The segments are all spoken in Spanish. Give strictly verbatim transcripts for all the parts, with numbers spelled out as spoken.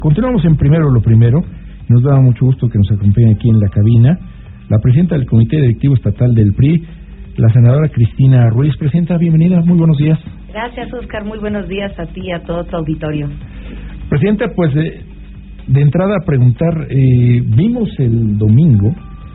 Continuamos en Primero lo Primero. Nos da mucho gusto que nos acompañe aquí en la cabina la presidenta del Comité Directivo Estatal del P R I, la senadora Cristina Ruiz. Presidenta, bienvenida, muy buenos días. Gracias, Oscar, muy buenos días a ti y a todo tu auditorio. Presidenta, pues de, de entrada a preguntar, eh, vimos el domingo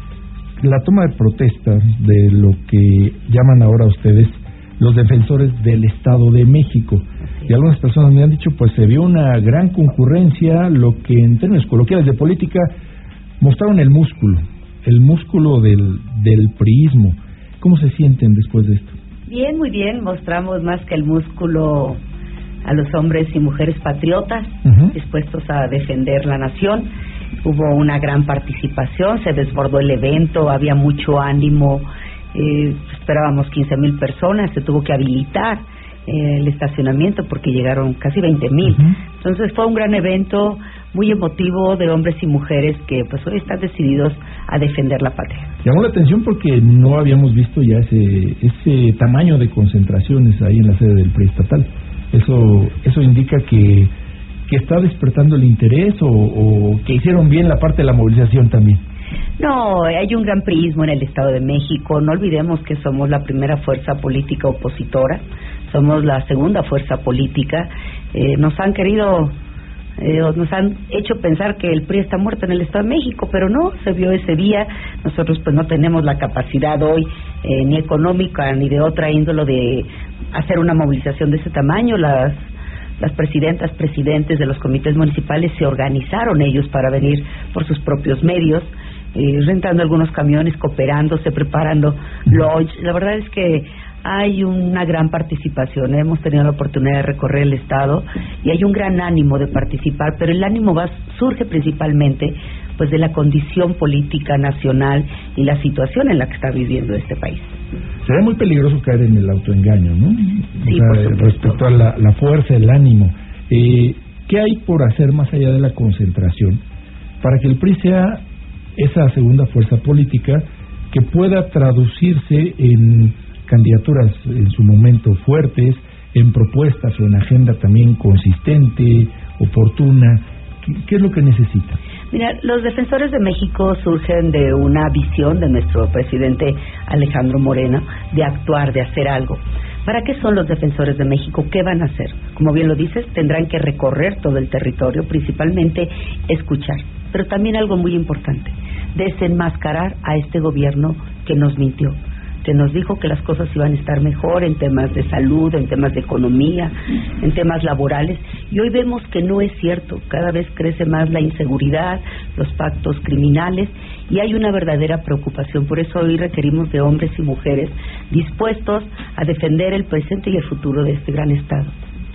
la toma de protesta de lo que llaman ahora ustedes los defensores del Estado de México. Y algunas personas me han dicho, pues se vio una gran concurrencia, lo que en términos coloquiales de política mostraron el músculo, el músculo del, del priismo. ¿Cómo se sienten después de esto? Bien, muy bien, mostramos más que el músculo a los hombres y mujeres patriotas, uh-huh. dispuestos a defender la nación. Hubo una gran participación, se desbordó el evento, había mucho ánimo, eh, esperábamos quince mil personas, se tuvo que habilitar eh, el estacionamiento porque llegaron casi veinte mil. Uh-huh. Entonces fue un gran evento, muy emotivo, de hombres y mujeres que pues hoy están decididos a defender la patria. Llamó la atención porque no habíamos visto ya ese ese tamaño de concentraciones ahí en la sede del P R I estatal. Eso eso indica que que está despertando el interés o, o que hicieron bien la parte de la movilización también. No, hay un gran priismo en el Estado de México. No olvidemos que somos la primera fuerza política opositora, somos la segunda fuerza política. Eh, nos han querido, eh, nos han hecho pensar que el P R I está muerto en el Estado de México, pero no, se vio ese día. Nosotros pues no tenemos la capacidad hoy, eh, ni económica ni de otra índole, de hacer una movilización de ese tamaño. Las Las presidentas, presidentes de los comités municipales se organizaron ellos para venir por sus propios medios, eh, rentando algunos camiones, cooperándose, preparando lodge. La verdad es que hay una gran participación. Hemos tenido la oportunidad de recorrer el estado y hay un gran ánimo de participar, pero el ánimo va surge principalmente pues de la condición política nacional y la situación en la que está viviendo este país. Sería muy peligroso caer en el autoengaño, ¿no? Sí, o sea, respecto a la, la fuerza, el ánimo. Eh, ¿Qué hay por hacer más allá de la concentración para que el P R I sea esa segunda fuerza política que pueda traducirse en candidaturas en su momento fuertes, en propuestas o en agenda también consistente, oportuna? ¿Qué, qué es lo que necesita? Mira, los defensores de México surgen de una visión de nuestro presidente Alejandro Moreno de actuar, de hacer algo. ¿Para qué son los defensores de México? ¿Qué van a hacer? Como bien lo dices, tendrán que recorrer todo el territorio, principalmente escuchar, pero también algo muy importante, desenmascarar a este gobierno que nos mintió, que nos dijo que las cosas iban a estar mejor en temas de salud, en temas de economía, en temas laborales, y hoy vemos que no es cierto. Cada vez crece más la inseguridad, los pactos criminales, y hay una verdadera preocupación. Por eso hoy requerimos de hombres y mujeres dispuestos a defender el presente y el futuro de este gran Estado.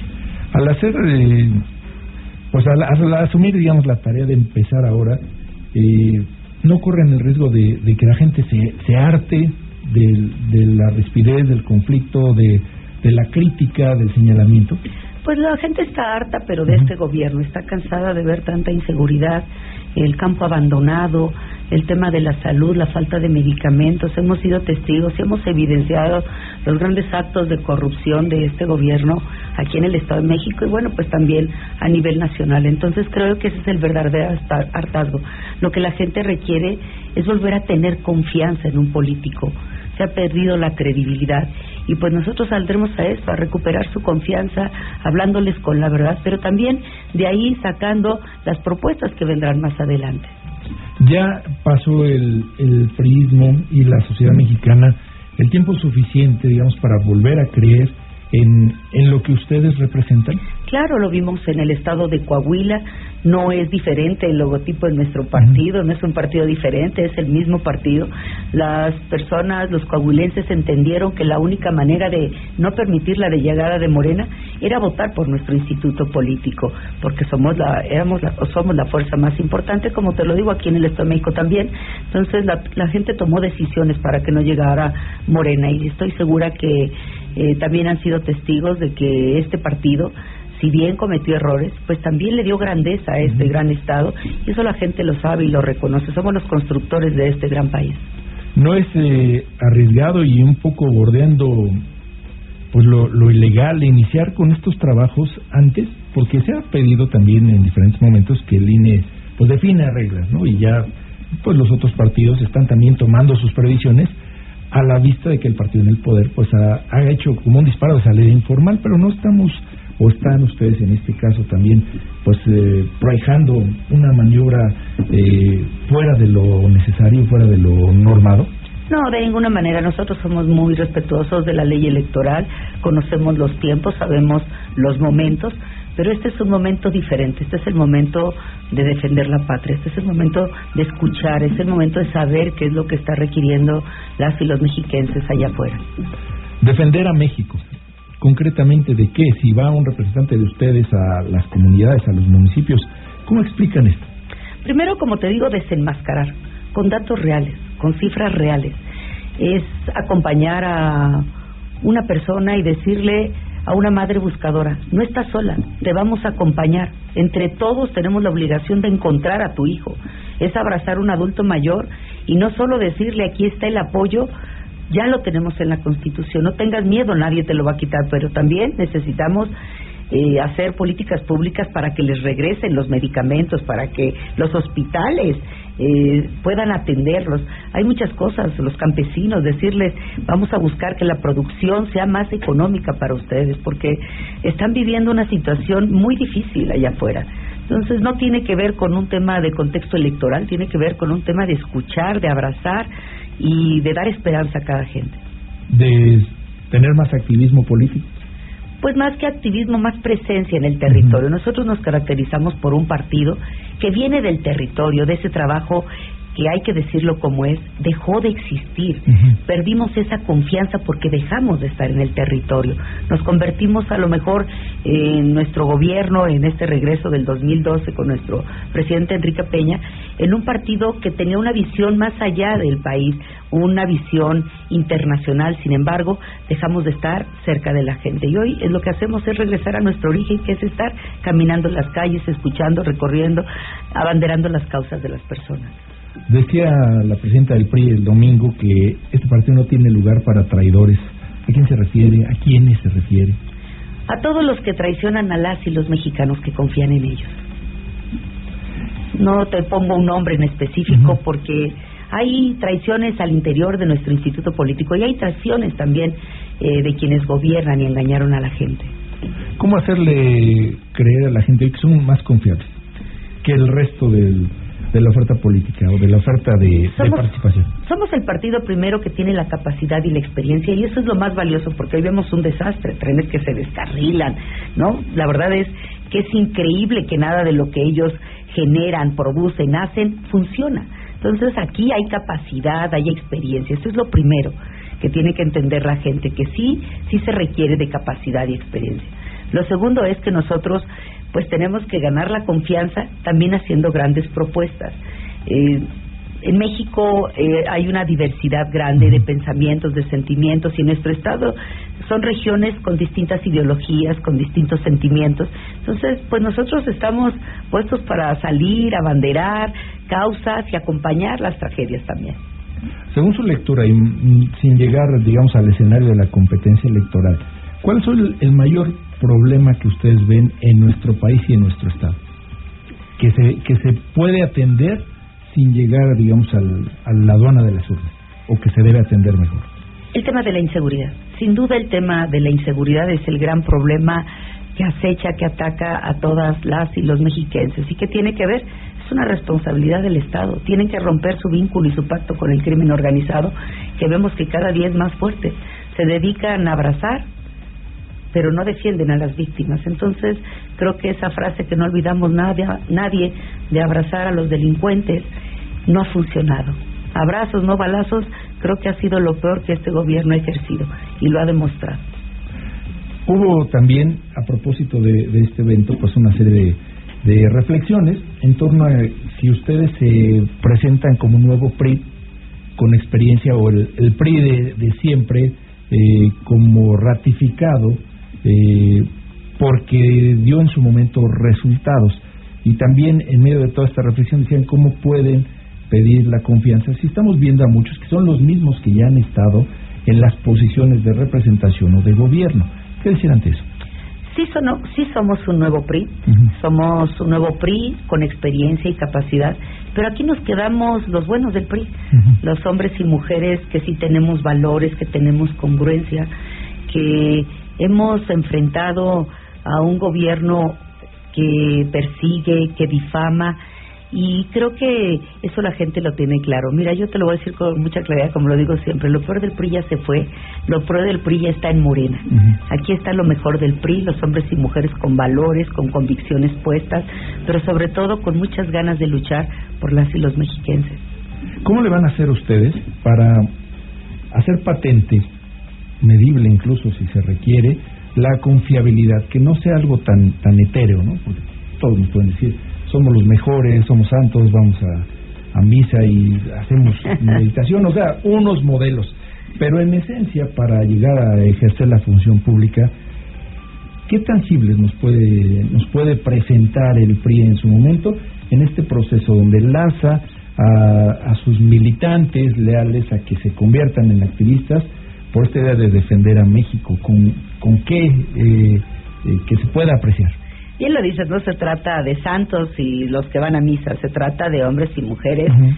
Al hacer, eh, pues al, al asumir, digamos, la tarea de empezar ahora, eh, ¿no corren el riesgo de, de que la gente se, se harte De, de la rispidez, del conflicto, de, de la crítica, del señalamiento? Pues la gente está harta, pero de uh-huh. este gobierno, está cansada de ver tanta inseguridad, el campo abandonado, el tema de la salud, la falta de medicamentos. Hemos sido testigos y hemos evidenciado los grandes actos de corrupción de este gobierno aquí en el Estado de México y bueno, pues también a nivel nacional. Entonces creo que ese es el verdadero hartazgo. Lo que la gente requiere es volver a tener confianza en un político. Se ha perdido la credibilidad y pues nosotros saldremos a esto, a recuperar su confianza, hablándoles con la verdad, pero también de ahí sacando las propuestas que vendrán más adelante. Ya pasó el, el priismo y la sociedad mexicana el tiempo suficiente, digamos, para volver a creer en, en lo que ustedes representan. Claro, lo vimos en el estado de Coahuila, no es diferente el logotipo de nuestro partido, uh-huh. no es un partido diferente, es el mismo partido. Las personas, los coahuilenses entendieron que la única manera de no permitir la llegada de Morena era votar por nuestro instituto político, porque somos la, éramos la, somos la fuerza más importante, como te lo digo, aquí en el Estado de México también. Entonces la, la gente tomó decisiones para que no llegara Morena y estoy segura que eh, también han sido testigos de que este partido, si bien cometió errores, pues también le dio grandeza a este uh-huh. gran Estado, y eso la gente lo sabe y lo reconoce. Somos los constructores de este gran país. ¿No es eh, arriesgado y un poco bordeando pues lo, lo ilegal, iniciar con estos trabajos antes, porque se ha pedido también en diferentes momentos que el I N E pues define reglas, ¿no? Y ya pues los otros partidos están también tomando sus previsiones a la vista de que el partido en el poder pues ha, ha hecho como un disparo de salida informal, pero no estamos, o están ustedes en este caso también pues eh, proyectando una maniobra eh, fuera de lo necesario, fuera de lo normado. No, de ninguna manera. Nosotros somos muy respetuosos de la ley electoral, conocemos los tiempos, sabemos los momentos, pero este es un momento diferente. Este es el momento de defender la patria, este es el momento de escuchar, es el momento de saber qué es lo que está requiriendo las y los mexiquenses allá afuera. Defender a México, concretamente de qué, si va un representante de ustedes a las comunidades, a los municipios, ¿cómo explican esto? Primero, como te digo, desenmascarar, con datos reales, con cifras reales. Es acompañar a una persona y decirle a una madre buscadora, no estás sola, te vamos a acompañar. Entre todos tenemos la obligación de encontrar a tu hijo. Es abrazar a un adulto mayor y no solo decirle aquí está el apoyo, ya lo tenemos en la Constitución, no tengas miedo, nadie te lo va a quitar, pero también necesitamos eh, hacer políticas públicas para que les regresen los medicamentos, para que los hospitales eh, puedan atenderlos. Hay muchas cosas, los campesinos, decirles, vamos a buscar que la producción sea más económica para ustedes, porque están viviendo una situación muy difícil allá afuera. Entonces no tiene que ver con un tema de contexto electoral, tiene que ver con un tema de escuchar, de abrazar y de dar esperanza a cada gente. ¿De tener más activismo político? Pues más que activismo, más presencia en el territorio. Uh-huh. Nosotros nos caracterizamos por un partido que viene del territorio, de ese trabajo que hay que decirlo como es, dejó de existir. Uh-huh. Perdimos esa confianza porque dejamos de estar en el territorio. Nos convertimos a lo mejor eh, en nuestro gobierno, en este regreso del dos mil doce con nuestro presidente Enrique Peña, en un partido que tenía una visión más allá del país, una visión internacional. Sin embargo, dejamos de estar cerca de la gente. Y hoy es lo que hacemos es regresar a nuestro origen, que es estar caminando en las calles, escuchando, recorriendo, abanderando las causas de las personas. Decía la presidenta del P R I el domingo que este partido no tiene lugar para traidores. ¿A quién se refiere? ¿A quiénes se refiere? A todos los que traicionan a las y los mexicanos que confían en ellos. No te pongo un nombre en específico, uh-huh, porque hay traiciones al interior de nuestro instituto político y hay traiciones también eh, de quienes gobiernan y engañaron a la gente. ¿Cómo hacerle creer a la gente que son más confiables que el resto del de la oferta política o de la oferta de, somos, de participación? Somos el partido primero que tiene la capacidad y la experiencia, y eso es lo más valioso, porque hoy vemos un desastre, trenes que se descarrilan, ¿no? La verdad es que es increíble que nada de lo que ellos generan, producen, hacen, funciona. Entonces aquí hay capacidad, hay experiencia, eso es lo primero que tiene que entender la gente, que sí, sí se requiere de capacidad y experiencia. Lo segundo es que nosotros pues tenemos que ganar la confianza también haciendo grandes propuestas. Eh, en México eh, hay una diversidad grande de pensamientos, de sentimientos, y en nuestro estado son regiones con distintas ideologías, con distintos sentimientos. Entonces, pues nosotros estamos puestos para salir, abanderar causas y acompañar las tragedias también. Según su lectura, y sin llegar, digamos, al escenario de la competencia electoral, ¿cuál es el, el mayor problema que ustedes ven en nuestro país y en nuestro estado? Que se que se puede atender sin llegar, digamos, al, a la aduana de las urnas, o que se debe atender mejor. El tema de la inseguridad. Sin duda el tema de la inseguridad es el gran problema que acecha, que ataca a todas las y los mexiquenses, y que tiene que ver, es una responsabilidad del Estado. Tienen que romper su vínculo y su pacto con el crimen organizado, que vemos que cada día es más fuerte. Se dedican a abrazar, pero no defienden a las víctimas. Entonces creo que esa frase que no olvidamos nadie, nadie de abrazar a los delincuentes no ha funcionado. Abrazos, no balazos, creo que ha sido lo peor que este gobierno ha ejercido, y lo ha demostrado. Hubo también, a propósito de, de este evento, pues una serie de, de reflexiones en torno a si ustedes se presentan como un nuevo P R I con experiencia, o el, el P R I de, de siempre, eh, como ratificado, Eh, porque dio en su momento resultados. Y también en medio de toda esta reflexión decían cómo pueden pedir la confianza si estamos viendo a muchos que son los mismos que ya han estado en las posiciones de representación o de gobierno. ¿Qué decir ante eso? Sí, son, sí somos un nuevo P R I, uh-huh. somos un nuevo P R I con experiencia y capacidad, pero aquí nos quedamos los buenos del P R I, uh-huh. los hombres y mujeres que sí tenemos valores, que tenemos congruencia, que hemos enfrentado a un gobierno que persigue, que difama, y creo que eso la gente lo tiene claro. Mira, yo te lo voy a decir con mucha claridad, como lo digo siempre, lo peor del P R I ya se fue, lo peor del P R I ya está en Morena. Uh-huh. Aquí está lo mejor del P R I, los hombres y mujeres con valores, con convicciones puestas, pero sobre todo con muchas ganas de luchar por las y los mexiquenses. ¿Cómo le van a hacer ustedes para hacer patente, medible incluso si se requiere, la confiabilidad, que no sea algo tan tan etéreo, ¿no? Porque todos nos pueden decir, somos los mejores, somos santos, vamos a, a misa y hacemos meditación, o sea, unos modelos. Pero en esencia, para llegar a ejercer la función pública, ¿qué tangibles nos puede nos puede presentar el P R I en su momento en este proceso donde enlaza a, a sus militantes leales a que se conviertan en activistas por esta idea de defender a México? ¿Con, con qué eh, eh, que se pueda apreciar? Bien lo dices, no se trata de santos y los que van a misa, se trata de hombres y mujeres uh-huh.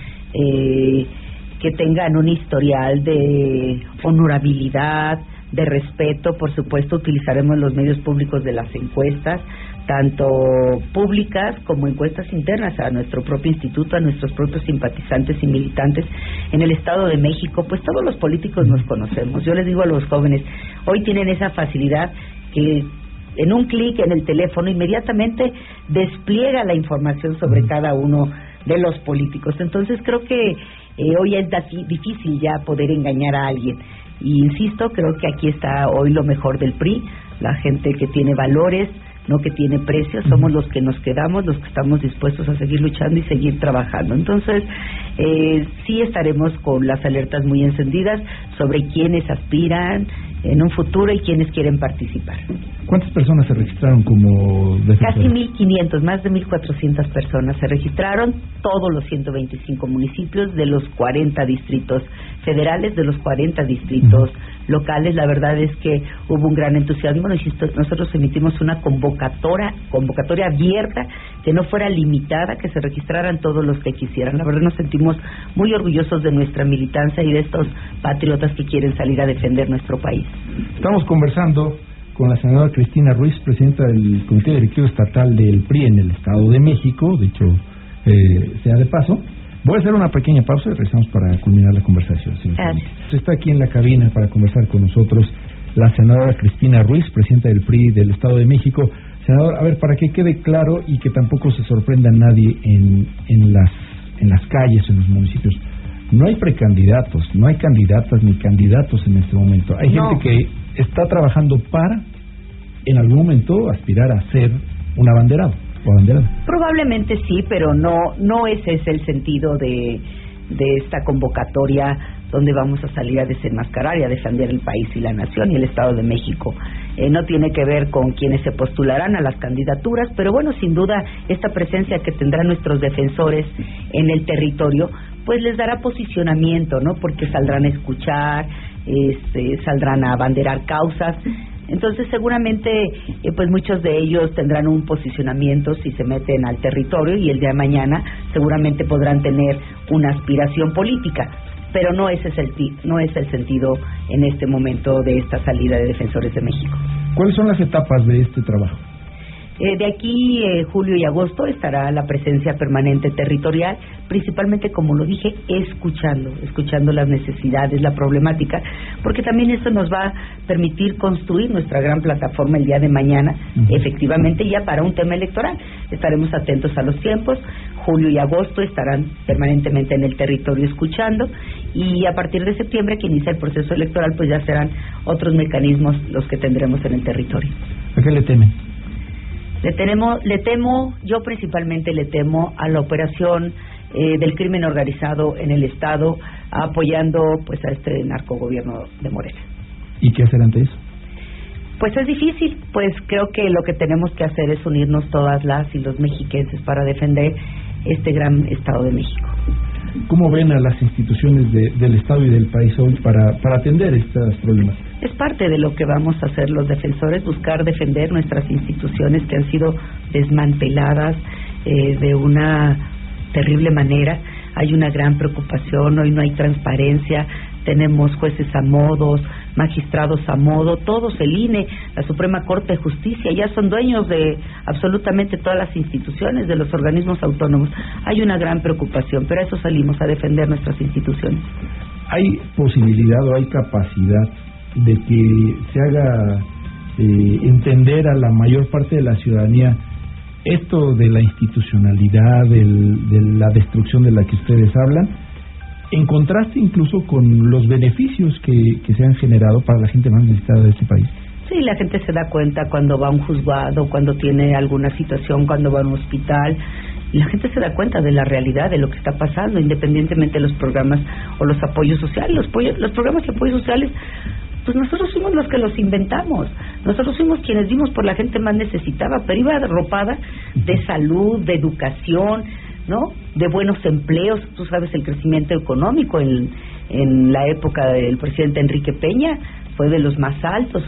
eh, que tengan un historial de honorabilidad, de respeto. Por supuesto, utilizaremos los medios públicos de las encuestas, tanto públicas como encuestas internas a nuestro propio instituto, a nuestros propios simpatizantes y militantes en el Estado de México. Pues todos los políticos nos conocemos. Yo les digo a los jóvenes, hoy tienen esa facilidad que en un clic en el teléfono inmediatamente despliega la información sobre cada uno de los políticos. Entonces creo que eh, hoy es difícil ya poder engañar a alguien. Y insisto, creo que aquí está hoy lo mejor del P R I, la gente que tiene valores, no que tiene precios, somos los que nos quedamos, los que estamos dispuestos a seguir luchando y seguir trabajando. Entonces, eh, sí estaremos con las alertas muy encendidas sobre quiénes aspiran en un futuro y quiénes quieren participar. ¿Cuántas personas se registraron como defensores? Casi mil quinientos, más de mil cuatrocientas personas se registraron, todos los ciento veinticinco municipios de los cuarenta distritos federales, de los cuarenta distritos uh-huh. locales. La verdad es que hubo un gran entusiasmo. Nosotros emitimos una convocatoria, convocatoria abierta, que no fuera limitada, que se registraran todos los que quisieran. La verdad nos sentimos muy orgullosos de nuestra militancia y de estos patriotas que quieren salir a defender nuestro país. Estamos conversando con la senadora Cristina Ruiz, presidenta del Comité Directivo Estatal del P R I en el Estado de México, dicho eh, sea de paso. Voy a hacer una pequeña pausa y regresamos para culminar la conversación. Está aquí en la cabina para conversar con nosotros la senadora Cristina Ruiz, presidenta del P R I del Estado de México. Senador, a ver, para que quede claro y que tampoco se sorprenda a nadie en, en, las, en las calles, en los municipios, no hay precandidatos, no hay candidatas ni candidatos en este momento. Hay no. gente que está trabajando para, en algún momento, aspirar a ser un abanderado o abanderada. Probablemente sí, pero no no ese es el sentido de, de esta convocatoria donde vamos a salir a desenmascarar y a defender el país y la nación y el Estado de México. Eh, no tiene que ver con quienes se postularán a las candidaturas, pero bueno, sin duda esta presencia que tendrán nuestros defensores en el territorio pues les dará posicionamiento, ¿no? Porque saldrán a escuchar, este, saldrán a abanderar causas. Entonces seguramente eh, pues muchos de ellos tendrán un posicionamiento si se meten al territorio y el día de mañana seguramente podrán tener una aspiración política, pero no ese es el no es el sentido en este momento de esta salida de Defensores de México. ¿Cuáles son las etapas de este trabajo? Eh, de aquí, eh, julio y agosto, estará la presencia permanente territorial, principalmente, como lo dije, escuchando, escuchando las necesidades, la problemática, porque también eso nos va a permitir construir nuestra gran plataforma el día de mañana, uh-huh. efectivamente ya para un tema electoral. Estaremos atentos a los tiempos, julio y agosto estarán permanentemente en el territorio escuchando, y a partir de septiembre, que inicia el proceso electoral, pues ya serán otros mecanismos los que tendremos en el territorio. ¿A qué le temen? Le, tenemos, le temo, yo principalmente le temo a la operación eh, del crimen organizado en el Estado, apoyando pues a este narcogobierno de Morena. ¿Y qué hacer ante eso? Pues es difícil, pues creo que lo que tenemos que hacer es unirnos todas las y los mexiquenses para defender este gran Estado de México. ¿Cómo ven a las instituciones de, del Estado y del país hoy para, para atender estos problemas? Es parte de lo que vamos a hacer los defensores, buscar defender nuestras instituciones que han sido desmanteladas eh, de una terrible manera. Hay una gran preocupación, hoy no hay transparencia, tenemos jueces a modos, magistrados a modo, todos, el I N E, la Suprema Corte de Justicia, ya son dueños de absolutamente todas las instituciones, de los organismos autónomos. Hay una gran preocupación, pero a eso salimos, a defender nuestras instituciones. ¿Hay posibilidad o hay capacidad de que se haga eh, entender a la mayor parte de la ciudadanía esto de la institucionalidad, del, de la destrucción de la que ustedes hablan, en contraste incluso con los beneficios que, que se han generado para la gente más necesitada de este país? Sí, la gente se da cuenta cuando va a un juzgado, cuando tiene alguna situación, cuando va a un hospital. La gente se da cuenta de la realidad, de lo que está pasando, independientemente de los programas o los apoyos sociales. Los, apoyos, los programas y apoyos sociales, pues nosotros fuimos los que los inventamos. Nosotros fuimos quienes dimos por la gente más necesitada, pero iba arropada de salud, de educación, ¿no? De buenos empleos. Tú sabes, el crecimiento económico en, en la época del presidente Enrique Peña fue de los más altos.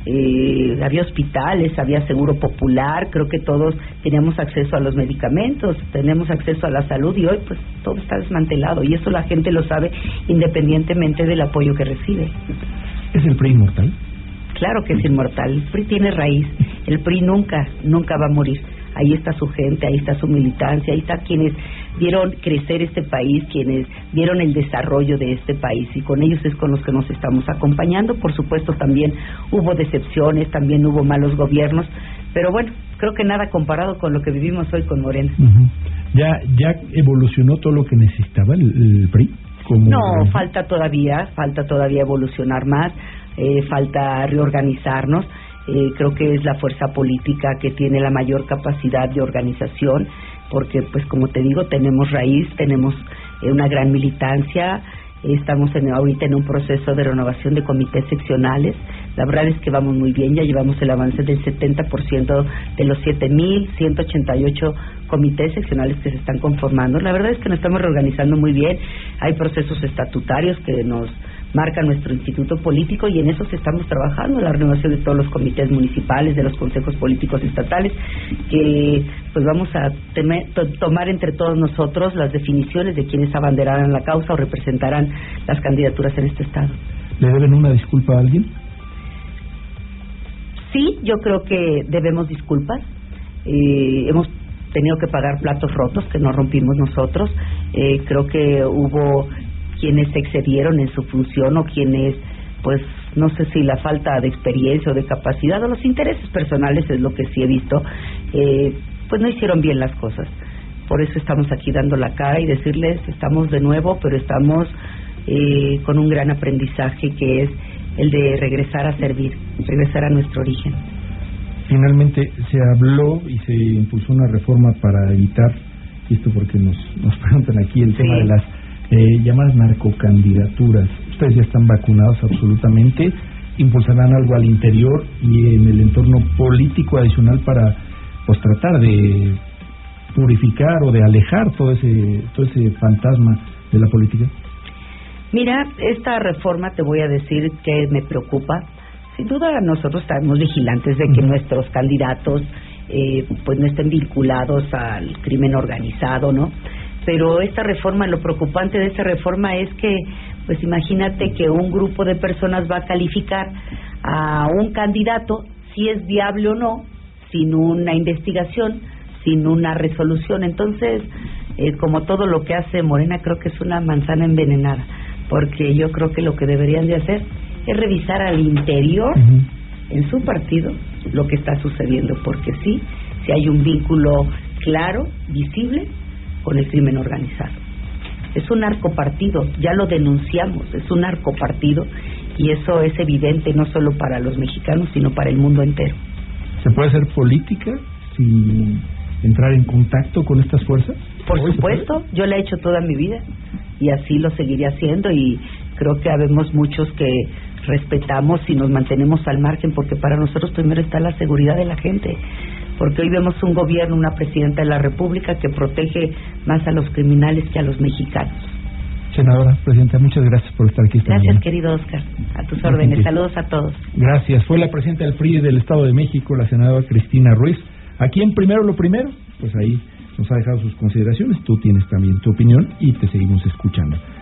Eh, había hospitales, había seguro popular, creo que todos teníamos acceso a los medicamentos, tenemos acceso a la salud, y hoy pues todo está desmantelado, y eso la gente lo sabe independientemente del apoyo que recibe. ¿Es el P R I inmortal? Claro que es inmortal. El P R I tiene raíz. El P R I nunca, nunca va a morir. Ahí está su gente, ahí está su militancia, ahí está quienes vieron crecer este país, quienes vieron el desarrollo de este país, y con ellos es con los que nos estamos acompañando. Por supuesto, también hubo decepciones, también hubo malos gobiernos, pero bueno, creo que nada comparado con lo que vivimos hoy con Morena. Uh-huh. ¿Ya, ya evolucionó todo lo que necesitaba el, el P R I? Como... No, falta todavía, falta todavía evolucionar más, eh, falta reorganizarnos. Eh, creo que es la fuerza política que tiene la mayor capacidad de organización, porque pues como te digo, tenemos raíz, tenemos eh, una gran militancia. Estamos en, ahorita en un proceso de renovación de comités seccionales. La verdad es que vamos muy bien, ya llevamos el avance del setenta por ciento de los siete mil ciento ochenta y ocho comités seccionales que se están conformando. La verdad es que nos estamos reorganizando muy bien. Hay procesos estatutarios que nos marca nuestro instituto político, y en eso estamos trabajando, la renovación de todos los comités municipales, de los consejos políticos estatales, que pues vamos a temer, to, tomar entre todos nosotros las definiciones de quienes abanderarán la causa o representarán las candidaturas en este estado. ¿Le deben una disculpa a alguien? Sí, yo creo que debemos disculpas. Eh, hemos tenido que pagar platos rotos que no rompimos nosotros. Eh, creo que hubo quienes se excedieron en su función, o quienes, pues, no sé si la falta de experiencia o de capacidad o los intereses personales, es lo que sí he visto, eh, pues no hicieron bien las cosas. Por eso estamos aquí dando la cara y decirles, estamos de nuevo, pero estamos eh, con un gran aprendizaje, que es el de regresar a servir, regresar a nuestro origen. Finalmente se habló y se impulsó una reforma para evitar, y esto porque nos, nos preguntan aquí el tema sí. de las Eh, llamadas narcocandidaturas. Ustedes ya están vacunados absolutamente. ¿Impulsarán algo al interior y en el entorno político adicional para pues tratar de purificar o de alejar todo ese todo ese fantasma de la política? Mira, esta reforma, te voy a decir que me preocupa. Sin duda nosotros estamos vigilantes de que uh-huh. nuestros candidatos eh, pues no estén vinculados al crimen organizado, ¿no? Pero esta reforma, lo preocupante de esta reforma es que, pues imagínate que un grupo de personas va a calificar a un candidato, si es viable o no, sin una investigación, sin una resolución. Entonces, eh, como todo lo que hace Morena, creo que es una manzana envenenada, porque yo creo que lo que deberían de hacer es revisar al interior, uh-huh. en su partido, lo que está sucediendo, porque sí, si hay un vínculo claro, visible, con el crimen organizado. Es un narcopartido, ya lo denunciamos, es un narcopartido, y eso es evidente no solo para los mexicanos, sino para el mundo entero. ¿Se puede hacer política sin entrar en contacto con estas fuerzas? Por supuesto, yo la he hecho toda mi vida y así lo seguiré haciendo, y creo que habemos muchos que respetamos y nos mantenemos al margen, porque para nosotros primero está la seguridad de la gente, porque hoy vemos un gobierno, una presidenta de la República que protege más a los criminales que a los mexicanos. Senadora, presidenta, muchas gracias por estar aquí esta Gracias, mañana. querido Oscar. A tus órdenes. Saludos a todos. Gracias. Fue la presidenta del P R I del Estado de México, la senadora Cristina Ruiz. Aquí en Primero lo Primero, pues ahí nos ha dejado sus consideraciones. Tú tienes también tu opinión y te seguimos escuchando.